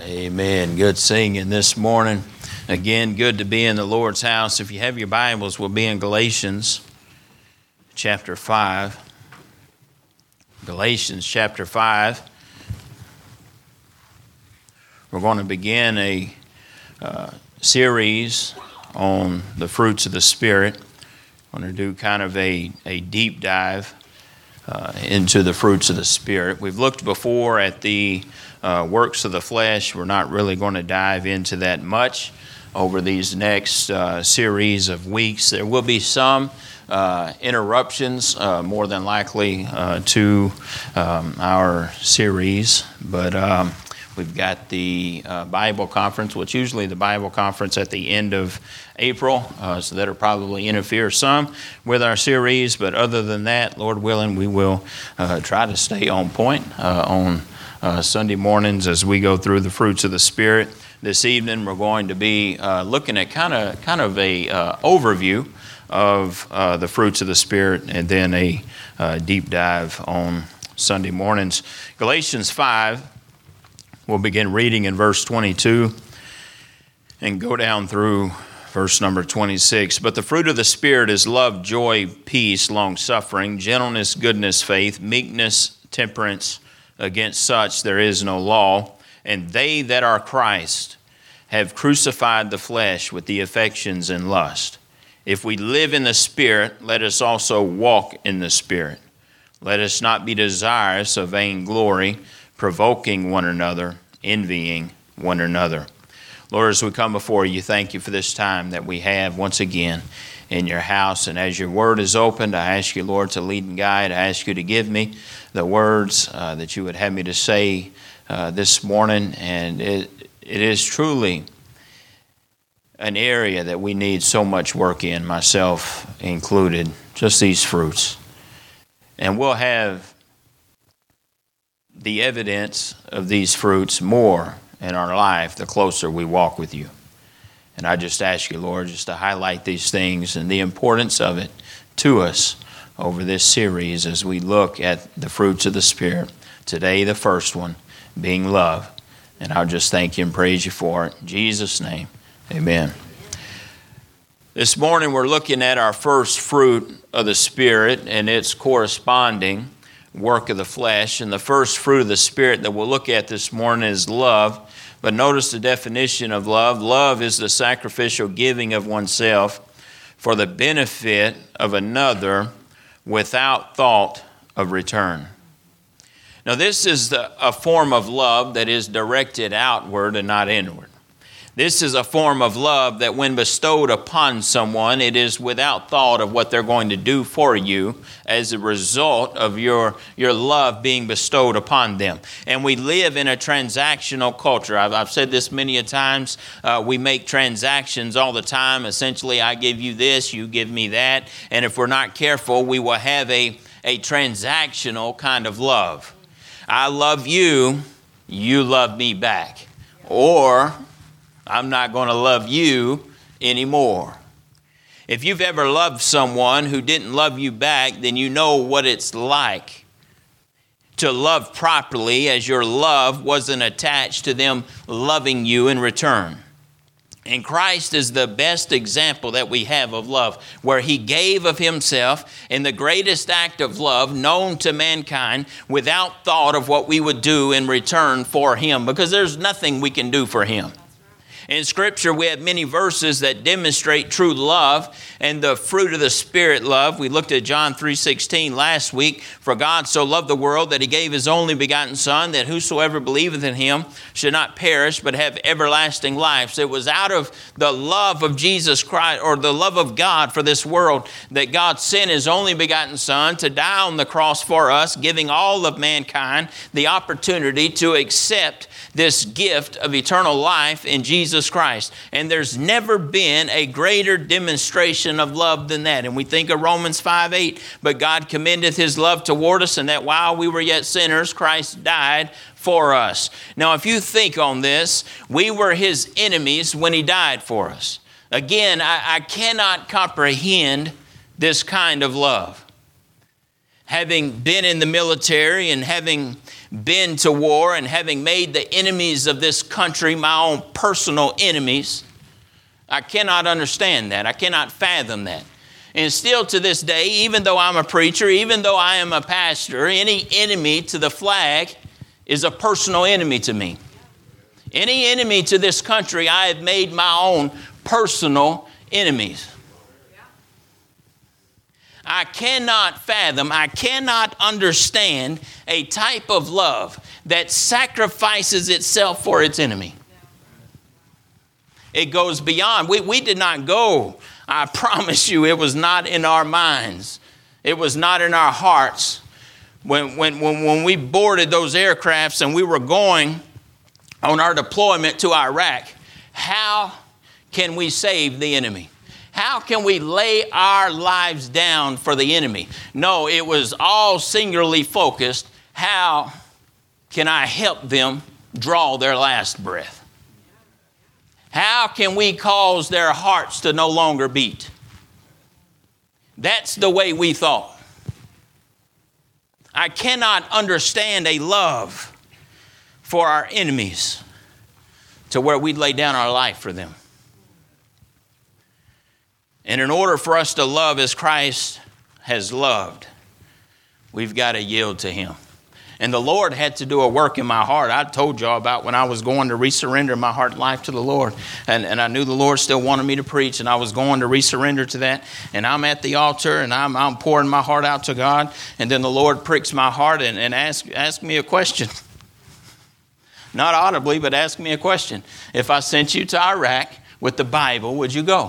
Amen. Good singing this morning. Again, good to be in the Lord's house. If you have your Bibles, we'll be in Galatians chapter 5. Galatians chapter 5. We're going to begin a series on the fruits of the Spirit. I'm going to do kind of a deep dive into the fruits of the Spirit. We've looked before at the works of the flesh. We're not really going to dive into that much over these next series of weeks. There will be some interruptions, more than likely, to our series, but we've got the Bible conference, which usually the Bible conference at the end of April, so that'll probably interfere some with our series, but other than that, Lord willing, we will try to stay on point on Sunday mornings as we go through the fruits of the Spirit. This evening we're going to be looking at kind of a overview of the fruits of the Spirit, and then a deep dive on Sunday mornings. Galatians 5, we'll begin reading in verse 22 and go down through verse number 26. But the fruit of the Spirit is love, joy, peace, long-suffering, gentleness, goodness, faith, meekness, temperance. Against such there is no law. And they that are Christ have crucified the flesh with the affections and lust. If we live in the Spirit, let us also walk in the Spirit. Let us not be desirous of vainglory, provoking one another, envying one another. Lord, as we come before you, thank you for this time that we have once again in your house. And as your word is opened, I ask you, Lord, to lead and guide. I ask you to give me the words that you would have me to say this morning. And it is truly an area that we need so much work in, myself included, just these fruits. And we'll have the evidence of these fruits more in our life the closer we walk with you. And I just ask you, Lord, just to highlight these things and the importance of it to us over this series as we look at the fruits of the Spirit. Today, the first one being love. And I'll just thank you and praise you for it. In Jesus' name, amen. This morning, we're looking at our first fruit of the Spirit and its corresponding work of the flesh. And the first fruit of the Spirit that we'll look at this morning is love. But notice the definition of love. Love is the sacrificial giving of oneself for the benefit of another without thought of return. Now, this is a form of love that is directed outward and not inward. This is a form of love that when bestowed upon someone, it is without thought of what they're going to do for you as a result of your love being bestowed upon them. And we live in a transactional culture. I've said this many a times. We make transactions all the time. Essentially, I give you this, you give me that. And if we're not careful, we will have a transactional kind of love. I love you, you love me back. Or I'm not going to love you anymore. If you've ever loved someone who didn't love you back, then you know what it's like to love properly, as your love wasn't attached to them loving you in return. And Christ is the best example that we have of love, where he gave of himself in the greatest act of love known to mankind without thought of what we would do in return for him, because there's nothing we can do for him. In Scripture, we have many verses that demonstrate true love and the fruit of the Spirit love. We looked at John 3:16 last week. For God so loved the world that he gave his only begotten Son, that whosoever believeth in him should not perish but have everlasting life. So it was out of the love of Jesus Christ, or the love of God for this world, that God sent his only begotten Son to die on the cross for us, giving all of mankind the opportunity to accept this gift of eternal life in Jesus Christ. And there's never been a greater demonstration of love than that. And we think of Romans 5:8, but God commendeth his love toward us, and that while we were yet sinners, Christ died for us. Now, if you think on this, we were his enemies when he died for us. Again, I cannot comprehend this kind of love. having been in the military and having been to war and having made the enemies of this country my own personal enemies, I cannot understand that. I cannot fathom that. And still to this day, even though I'm a preacher, even though I am a pastor, any enemy to the flag is a personal enemy to me. Any enemy to this country, I have made my own personal enemies. I cannot fathom, I cannot understand a type of love that sacrifices itself for its enemy. It goes beyond. We did not go, I promise you, it was not in our minds. It was not in our hearts. When we boarded those aircrafts and we were going on our deployment to Iraq, how can we save the enemy? How can we lay our lives down for the enemy? No, it was all singularly focused. How can I help them draw their last breath? How can we cause their hearts to no longer beat? That's the way we thought. I cannot understand a love for our enemies to where we'd lay down our life for them. And in order for us to love as Christ has loved, we've got to yield to Him. And the Lord had to do a work in my heart. I told y'all about when I was going to resurrender my heart and life to the Lord. And I knew the Lord still wanted me to preach, and I was going to resurrender to that. And I'm at the altar, and I'm pouring my heart out to God. And then the Lord pricks my heart and asks me a question. Not audibly, but ask me a question. If I sent you to Iraq with the Bible, would you go?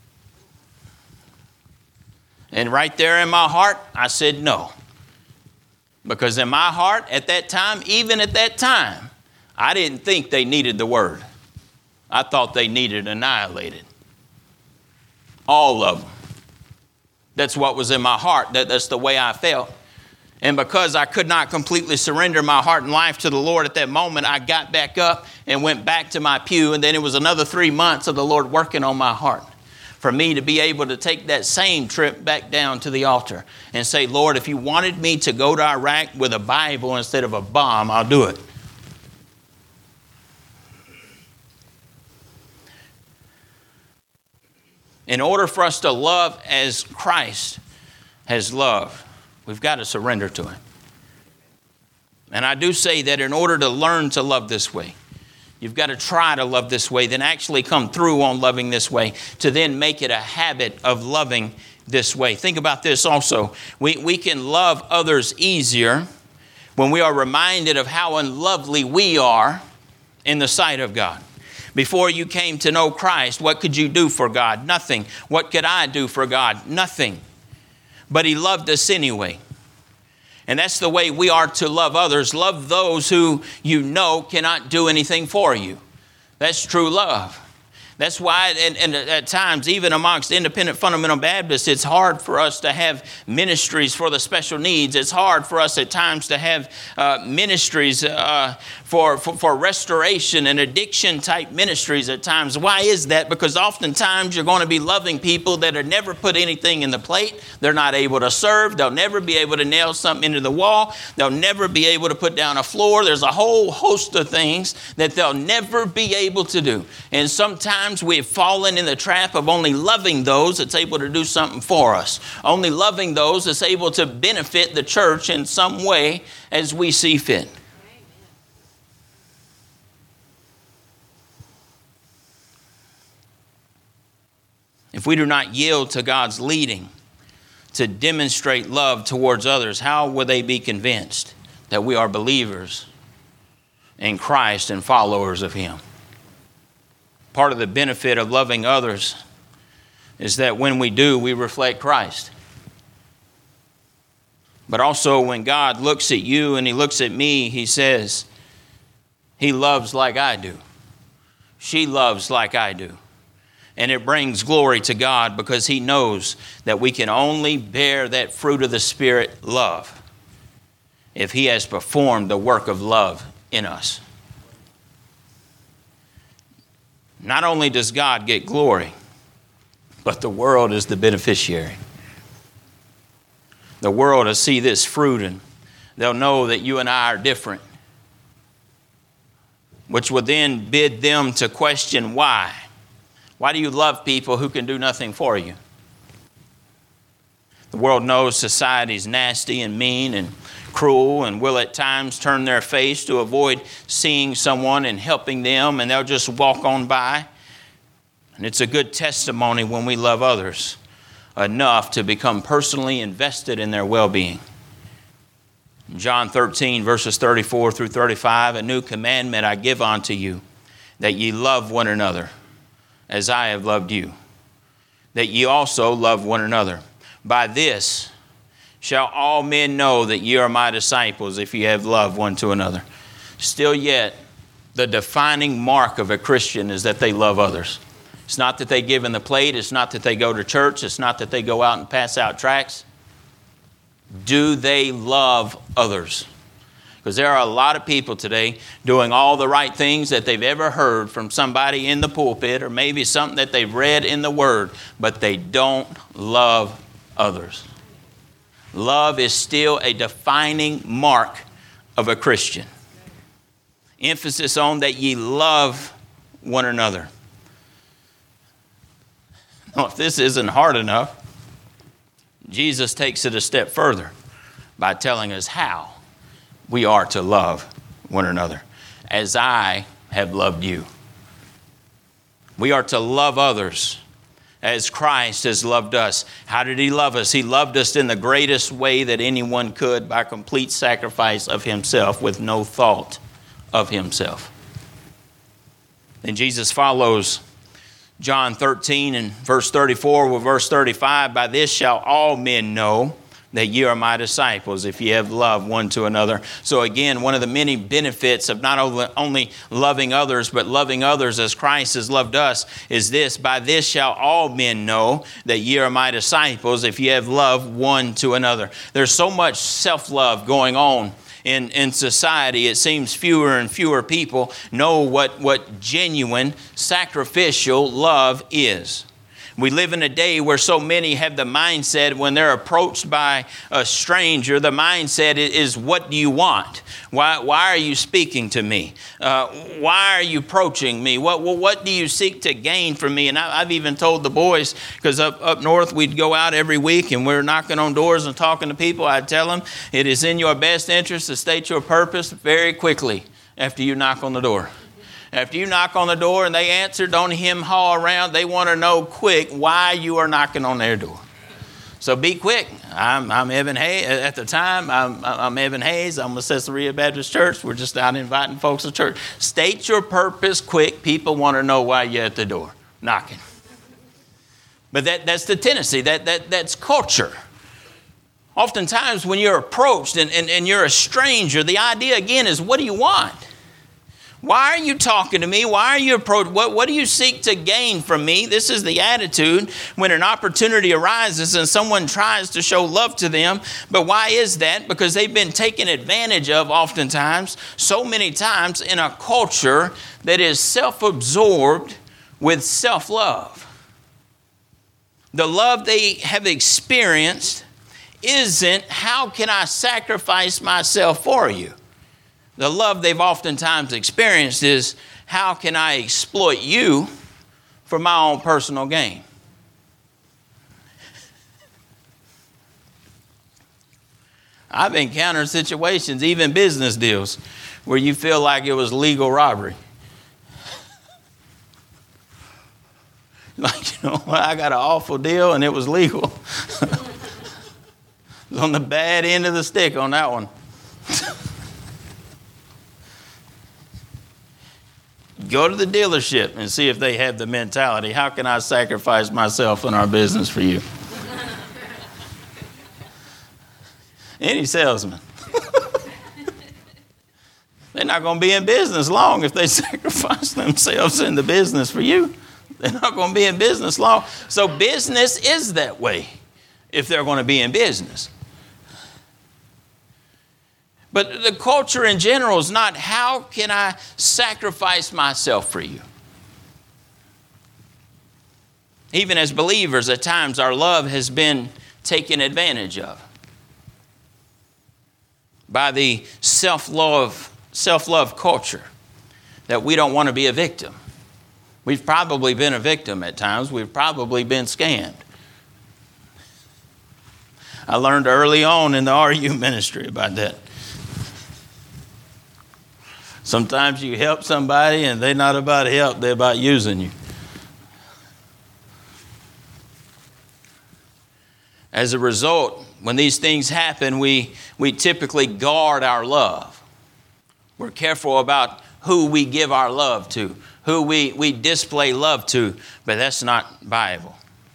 And right there in my heart, I said no. Because in my heart at that time, even at that time, I didn't think they needed the word. I thought they needed annihilated. All of them. That's what was in my heart. That's the way I felt. And because I could not completely surrender my heart and life to the Lord at that moment, I got back up and went back to my pew. And then it was another 3 months of the Lord working on my heart for me to be able to take that same trip back down to the altar and say, Lord, if you wanted me to go to Iraq with a Bible instead of a bomb, I'll do it. In order for us to love as Christ has loved, we've got to surrender to Him. And I do say that in order to learn to love this way, you've got to try to love this way, then actually come through on loving this way, to then make it a habit of loving this way. Think about this also. We can love others easier when we are reminded of how unlovely we are in the sight of God. Before you came to know Christ, what could you do for God? Nothing. What could I do for God? Nothing. But He loved us anyway. And that's the way we are to love others. Love those who you know cannot do anything for you. That's true love. That's why, and at times, even amongst independent fundamental Baptists, it's hard for us to have ministries for the special needs. It's hard for us at times to have ministries for restoration and addiction type ministries at times. Why is that? Because oftentimes you're going to be loving people that have never put anything in the plate. They're not able to serve. They'll never be able to nail something into the wall. They'll never be able to put down a floor. There's a whole host of things that they'll never be able to do. And sometimes we have fallen in the trap of only loving those that's able to do something for us. Only loving those that's able to benefit the church in some way as we see fit. If we do not yield to God's leading to demonstrate love towards others, how will they be convinced that we are believers in Christ and followers of Him? Part of the benefit of loving others is that when we do, we reflect Christ. But also when God looks at you and He looks at me, He says, He loves like I do. She loves like I do. And it brings glory to God because He knows that we can only bear that fruit of the Spirit, love, if He has performed the work of love in us. Not only does God get glory, but the world is the beneficiary. The world will see this fruit and they'll know that you and I are different, which will then bid them to question why. Why do you love people who can do nothing for you? The world knows society's nasty and mean and cruel and will at times turn their face to avoid seeing someone and helping them, and they'll just walk on by. And it's a good testimony when we love others enough to become personally invested in their well-being. In John 13, verses 34 through 35, a new commandment I give unto you, that ye love one another as I have loved you, that ye also love one another. By this shall all men know that ye are my disciples, if ye have love one to another. Still yet, the defining mark of a Christian is that they love others. It's not that they give in the plate. It's not that they go to church. It's not that they go out and pass out tracts. Do they love others? Because there are a lot of people today doing all the right things that they've ever heard from somebody in the pulpit, or maybe something that they've read in the Word, but they don't love others. Love is still a defining mark of a Christian. Emphasis on that ye love one another. Now, if this isn't hard enough, Jesus takes it a step further by telling us how we are to love one another. As I have loved you. We are to love others as Christ has loved us. How did he love us? He loved us in the greatest way that anyone could, by complete sacrifice of himself with no thought of himself. Then Jesus follows John 13 and verse 34 with verse 35. By this shall all men know that ye are my disciples, if ye have love one to another. So again, one of the many benefits of not only loving others, but loving others as Christ has loved us is this: by this shall all men know that ye are my disciples, if ye have love one to another. There's so much self-love going on in society. It seems fewer and fewer people know what genuine sacrificial love is. We live in a day where so many have the mindset when they're approached by a stranger, the mindset is, what do you want? Why are you speaking to me? Why are you approaching me? What do you seek to gain from me? And I've even told the boys, because up north we'd go out every week and we're knocking on doors and talking to people. I'd tell them, it is in your best interest to state your purpose very quickly after you knock on the door. After you knock on the door and they answer, don't hem-haw around. They want to know quick why you are knocking on their door. So be quick. I'm Evan Hayes. At the time, I'm Evan Hayes. I'm with Caesarea Baptist Church. We're just out inviting folks to church. State your purpose quick. People want to know why you're at the door knocking. But that's the tendency. That's culture. Oftentimes when you're approached and you're a stranger, the idea again is, what do you want? Why are you talking to me? Why are you approaching? What do you seek to gain from me? This is the attitude when an opportunity arises and someone tries to show love to them. But why is that? Because they've been taken advantage of oftentimes, so many times, in a culture that is self-absorbed with self-love. The love they have experienced isn't, how can I sacrifice myself for you? The love they've oftentimes experienced is, how can I exploit you for my own personal gain? I've encountered situations, even business deals, where you feel like it was legal robbery. Like, I got an awful deal and it was legal. It was on the bad end of the stick on that one. Go to the dealership and see if they have the mentality, how can I sacrifice myself in our business for you? Any salesman. They're not going to be in business long if they sacrifice themselves in the business for you. They're not going to be in business long. So business is that way if they're going to be in business. But the culture in general is not, how can I sacrifice myself for you? Even as believers, at times our love has been taken advantage of. by the self-love culture that we don't want to be a victim. We've probably been a victim at times. We've probably been scammed. I learned early on in the RU ministry about that. Sometimes you help somebody and they're not about help, they're about using you. As a result, when these things happen, we typically guard our love. We're careful about who we give our love to, who we display love to, but that's not Bible.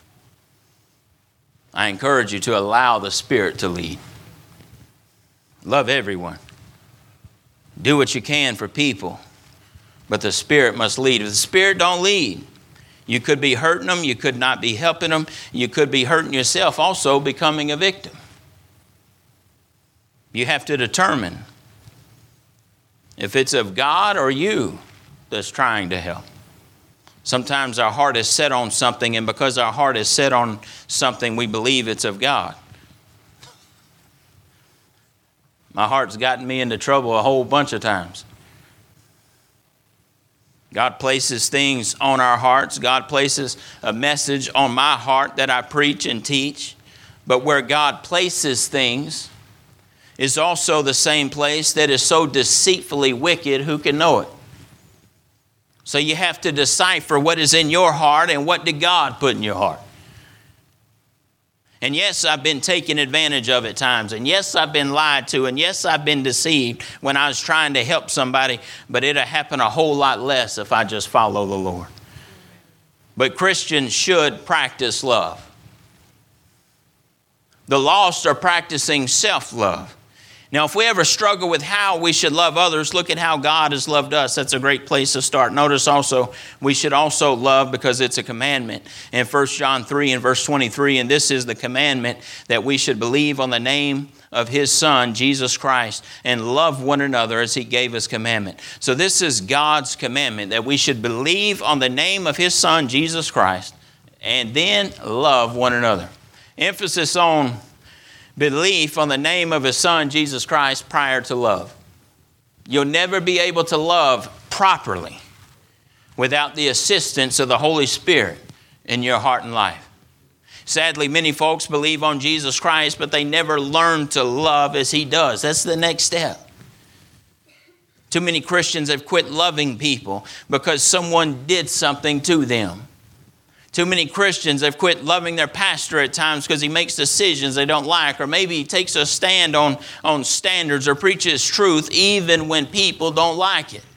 I encourage you to allow the Spirit to lead. Love everyone. Do what you can for people, but the Spirit must lead. If the Spirit don't lead, you could be hurting them, you could not be helping them, you could be hurting yourself, also becoming a victim. You have to determine if it's of God or you that's trying to help. Sometimes our heart is set on something, and because our heart is set on something, we believe it's of God. My heart's gotten me into trouble a whole bunch of times. God places things on our hearts. God places a message on my heart that I preach and teach. But where God places things is also the same place that is so deceitfully wicked, who can know it? So you have to decipher what is in your heart and what did God put in your heart. And yes, I've been taken advantage of at times. And yes, I've been lied to. And yes, I've been deceived when I was trying to help somebody. But it'll happen a whole lot less if I just follow the Lord. But Christians should practice love. The lost are practicing self-love. Now, if we ever struggle with how we should love others, look at how God has loved us. That's a great place to start. Notice also, we should also love because it's a commandment. In 1 John 3 and verse 23, and this is the commandment, that we should believe on the name of His Son, Jesus Christ, and love one another as He gave us commandment. So this is God's commandment, that we should believe on the name of His Son, Jesus Christ, and then love one another. Emphasis on belief on the name of His Son, Jesus Christ, prior to love. You'll never be able to love properly without the assistance of the Holy Spirit in your heart and life. Sadly, many folks believe on Jesus Christ, but they never learn to love as He does. That's the next step. Too many Christians have quit loving people because someone did something to them. Too many Christians have quit loving their pastor at times because he makes decisions they don't like, or maybe he takes a stand on standards or preaches truth even when people don't like it.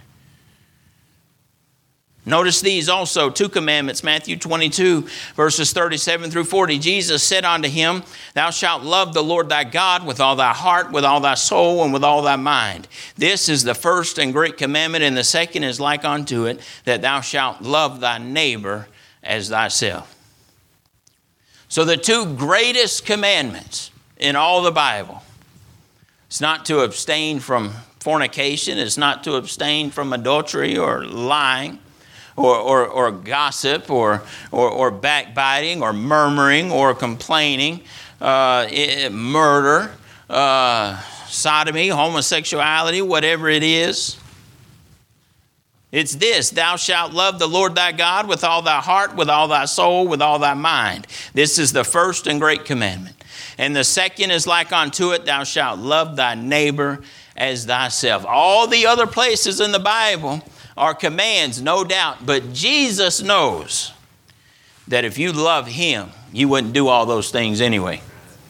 Notice these also, 2 commandments, Matthew 22, verses 37 through 40. Jesus said unto him, Thou shalt love the Lord thy God with all thy heart, with all thy soul, and with all thy mind. This is the first and great commandment, and the second is like unto it, that thou shalt love thy neighbor as thyself. So the 2 greatest commandments in all the Bible, it's not to abstain from fornication, it's not to abstain from adultery or lying or gossip or backbiting or murmuring or complaining, murder, sodomy, homosexuality, whatever it is. It's this, thou shalt love the Lord thy God with all thy heart, with all thy soul, with all thy mind. This is the first and great commandment. And the second is like unto it, thou shalt love thy neighbor as thyself. All the other places in the Bible are commands, no doubt. But Jesus knows that if you love Him, you wouldn't do all those things anyway.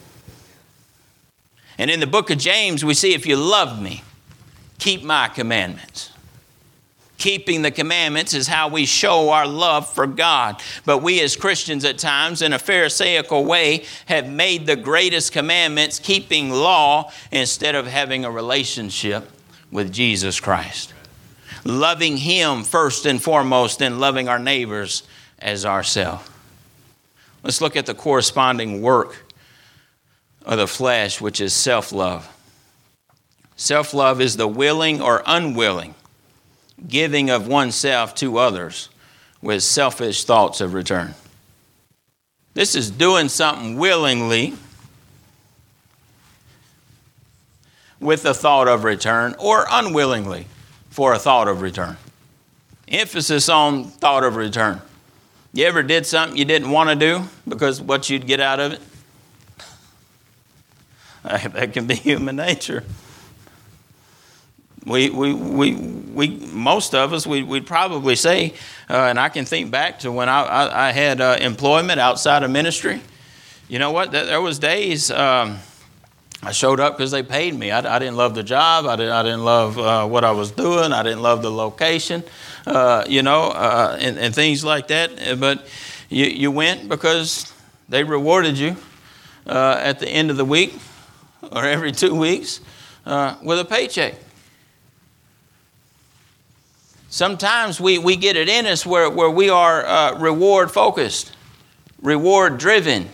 And in the book of James, we see, if you love me, keep my commandments. Keeping the commandments is how we show our love for God. But we as Christians at times, in a Pharisaical way, have made the greatest commandments keeping law instead of having a relationship with Jesus Christ. Loving Him first and foremost, and loving our neighbors as ourselves. Let's look at the corresponding work of the flesh, which is self-love. Self-love is the willing or unwilling giving of oneself to others with selfish thoughts of return. This is doing something willingly with the thought of return or unwillingly for a thought of return. Emphasis on thought of return. You ever did something you didn't want to do because what you'd get out of it? That can be human nature. Most of us, we'd probably say, and I can think back to when I had employment outside of ministry. You know what? There was days I showed up because they paid me. I didn't love the job. I didn't love what I was doing. I didn't love the location, and things like that. But you went because they rewarded you at the end of the week or every 2 weeks with a paycheck. Sometimes we get it in us where we are reward focused, reward driven.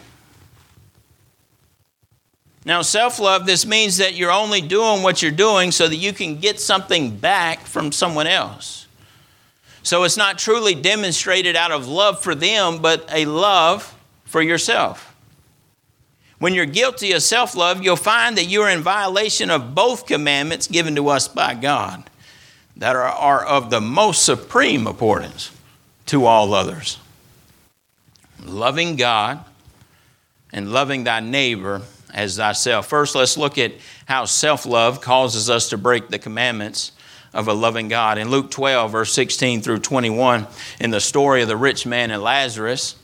Now, self-love, this means that you're only doing what you're doing so that you can get something back from someone else. So it's not truly demonstrated out of love for them, but a love for yourself. When you're guilty of self-love, you'll find that you're in violation of both commandments given to us by God that are of the most supreme importance to all others. Loving God and loving thy neighbor as thyself. First, let's look at how self-love causes us to break the commandments of a loving God. In Luke 12, verse 16 through 21, in the story of the rich man and Lazarus,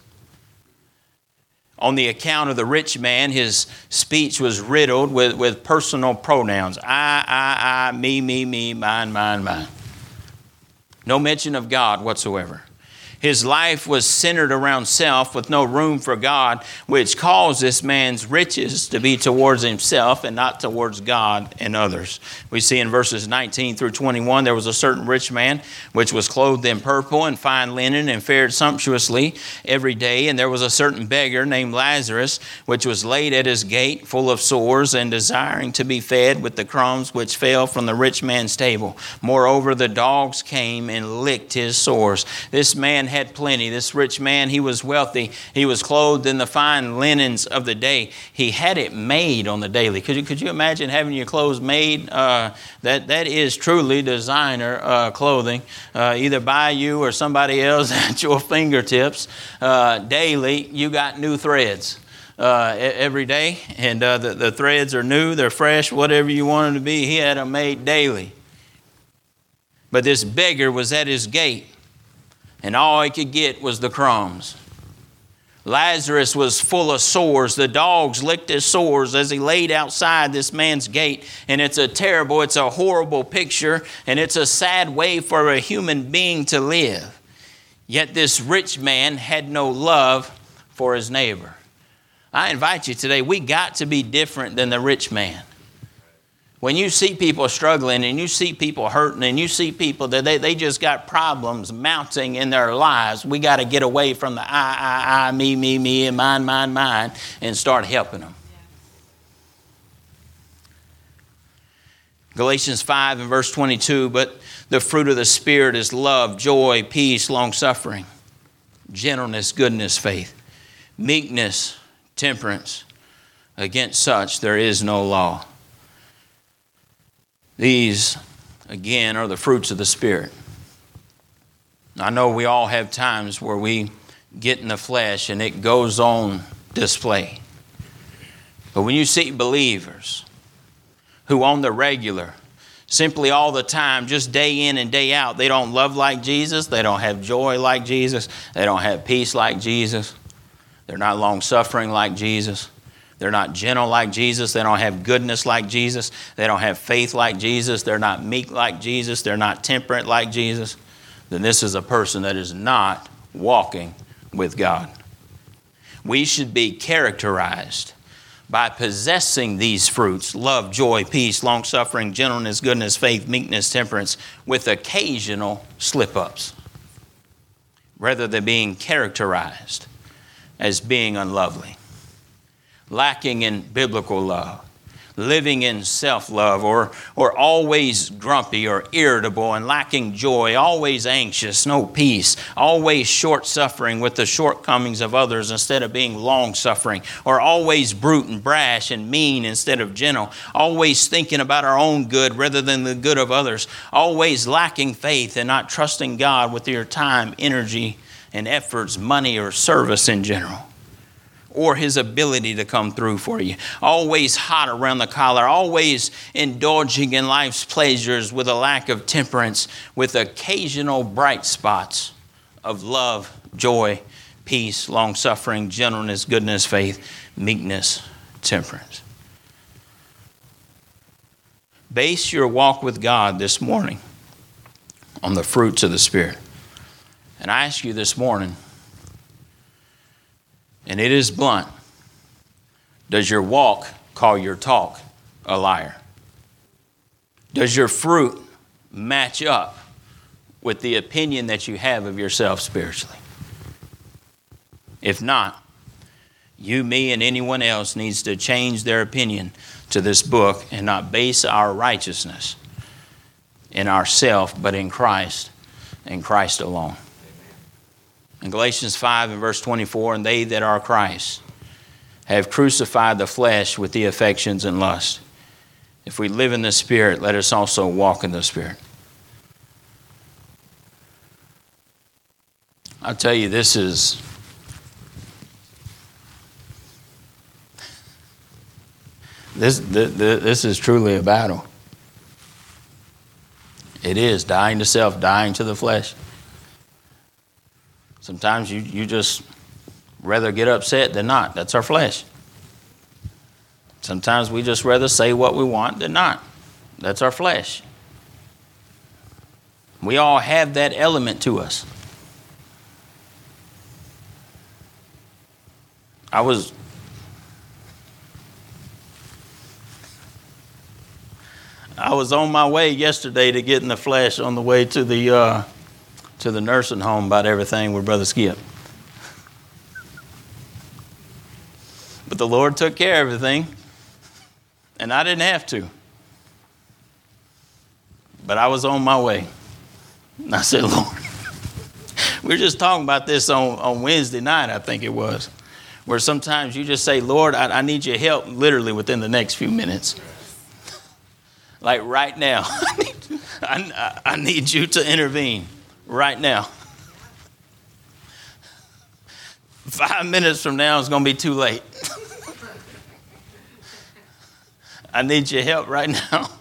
on the account of the rich man, his speech was riddled with personal pronouns. I, me, mine, mine. No mention of God whatsoever. His life was centered around self with no room for God, which caused this man's riches to be towards himself and not towards God and others. We see in verses 19 through 21, there was a certain rich man which was clothed in purple and fine linen and fared sumptuously every day. And there was a certain beggar named Lazarus, which was laid at his gate full of sores and desiring to be fed with the crumbs which fell from the rich man's table. Moreover, the dogs came and licked his sores. This man had plenty. This rich man, he was wealthy. He was clothed in the fine linens of the day. He had it made on the daily. Could you imagine having your clothes made? That is truly designer clothing, either by you or somebody else at your fingertips. Daily, you got new threads. Every day, and the threads are new, they're fresh, whatever you want them to be. He had them made daily. But this beggar was at his gate, and all he could get was the crumbs. Lazarus was full of sores. The dogs licked his sores as he laid outside this man's gate. And it's a horrible picture, and it's a sad way for a human being to live. Yet this rich man had no love for his neighbor. I invite you today, we got to be different than the rich man. When you see people struggling and you see people hurting and you see people that they just got problems mounting in their lives, we got to get away from the I, me, and mine, and start helping them. Galatians 5 and verse 22, but the fruit of the Spirit is love, joy, peace, long-suffering, gentleness, goodness, faith, meekness, temperance. Against such there is no law. These, again, are the fruits of the Spirit. I know we all have times where we get in the flesh and it goes on display. But when you see believers who on the regular, simply all the time, just day in and day out, they don't love like Jesus, they don't have joy like Jesus, they don't have peace like Jesus, they're not long-suffering like Jesus. They're not gentle like Jesus. They don't have goodness like Jesus. They don't have faith like Jesus. They're not meek like Jesus. They're not temperate like Jesus. Then this is a person that is not walking with God. We should be characterized by possessing these fruits, love, joy, peace, long-suffering, gentleness, goodness, faith, meekness, temperance, with occasional slip-ups, rather than being characterized as being unlovely, lacking in biblical love, living in self-love, or always grumpy or irritable and lacking joy, always anxious, no peace, always short-suffering with the shortcomings of others instead of being long-suffering, or always brute and brash and mean instead of gentle, always thinking about our own good rather than the good of others, always lacking faith and not trusting God with your time, energy, and efforts, money, or service in general, or His ability to come through for you. Always hot around the collar, always indulging in life's pleasures with a lack of temperance, with occasional bright spots of love, joy, peace, long-suffering, gentleness, goodness, faith, meekness, temperance. Base your walk with God this morning on the fruits of the Spirit. And I ask you this morning, and it is blunt, does your walk call your talk a liar? Does your fruit match up with the opinion that you have of yourself spiritually? If not, you, me, and anyone else needs to change their opinion to this book and not base our righteousness in ourself, but in Christ and Christ alone. In Galatians 5 and verse 24, and they that are Christ have crucified the flesh with the affections and lust. If we live in the Spirit, let us also walk in the Spirit. I'll tell you, this is truly a battle. It is dying to self, dying to the flesh. Sometimes you just rather get upset than not. That's our flesh. Sometimes we just rather say what we want than not. That's our flesh. We all have that element to us. I was on my way yesterday to get in the flesh on the way to the nursing home about everything with Brother Skip. But the Lord took care of everything, and I didn't have to. But I was on my way. And I said, Lord, we were just talking about this on Wednesday night, I think it was, where sometimes you just say, Lord, I need your help literally within the next few minutes. Like right now. I need you to intervene. Right now. 5 minutes from now, it's going to be too late. I need your help right now.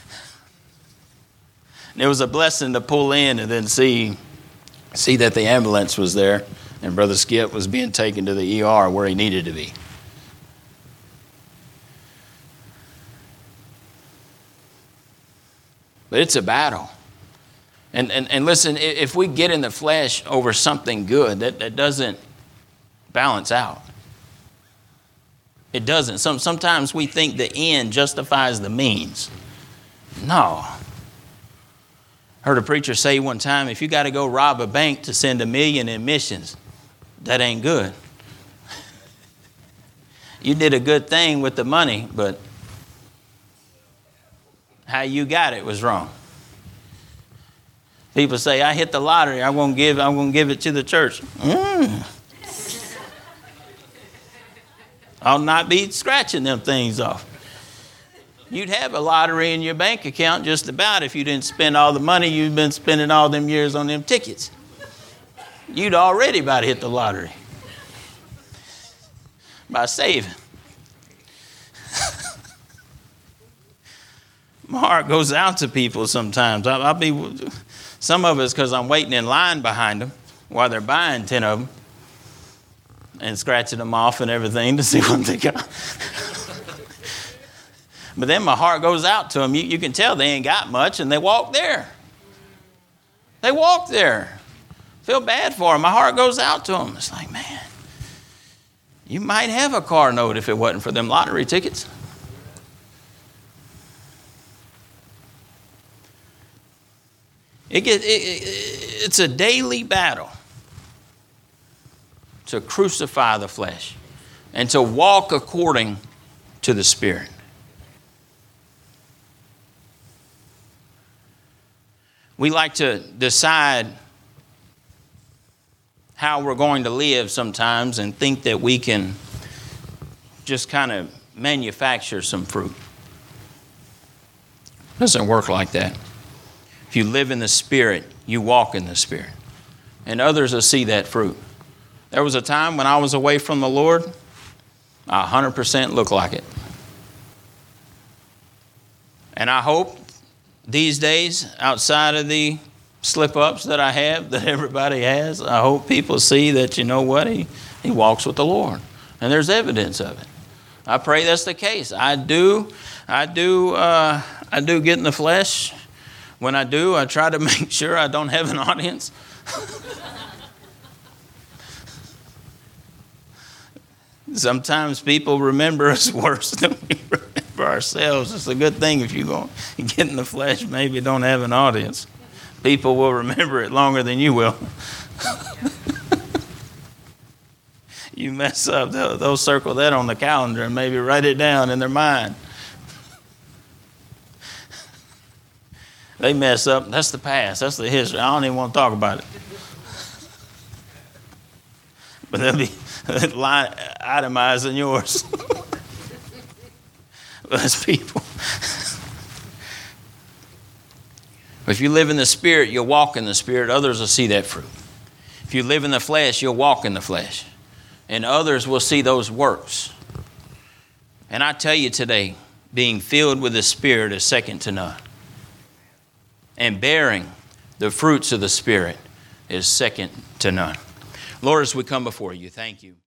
And it was a blessing to pull in and then see that the ambulance was there and Brother Skip was being taken to the ER where he needed to be. But it's a battle. And listen, if we get in the flesh over something good, that doesn't balance out. It doesn't. Sometimes we think the end justifies the means. No. Heard a preacher say one time, if you got to go rob a bank to send $1 million in missions, that ain't good. You did a good thing with the money, but how you got it was wrong. People say, I hit the lottery, I'm going to give it to the church. I'll not be scratching them things off. You'd have a lottery in your bank account just about if you didn't spend all the money you've been spending all them years on them tickets. You'd already about hit the lottery by saving. My heart goes out to people sometimes. I'll be... Some of it's because I'm waiting in line behind them while they're buying 10 of them and scratching them off and everything to see what they got. But then my heart goes out to them. You can tell they ain't got much, and they walk there. They walk there. Feel bad for them. My heart goes out to them. It's like, man, you might have a car note if it wasn't for them lottery tickets. It's a daily battle to crucify the flesh and to walk according to the Spirit. We like to decide how we're going to live sometimes and think that we can just kind of manufacture some fruit. It doesn't work like that. If you live in the Spirit, you walk in the Spirit. And others will see that fruit. There was a time when I was away from the Lord, I 100% looked like it. And I hope these days, outside of the slip-ups that I have, that everybody has, I hope people see that, you know what, he walks with the Lord. And there's evidence of it. I pray that's the case. I do get in the flesh. When I do, I try to make sure I don't have an audience. Sometimes people remember us worse than we remember ourselves. It's a good thing if you get in the flesh, maybe don't have an audience. People will remember it longer than you will. You mess up, they'll circle that on the calendar and maybe write it down in their mind. They mess up, that's the past, that's the history. I don't even want to talk about it. But they'll be itemized in yours. That's people. If you live in the Spirit, you'll walk in the Spirit. Others will see that fruit. If you live in the flesh, you'll walk in the flesh. And others will see those works. And I tell you today, being filled with the Spirit is second to none. And bearing the fruits of the Spirit is second to none. Lord, as we come before you, thank you.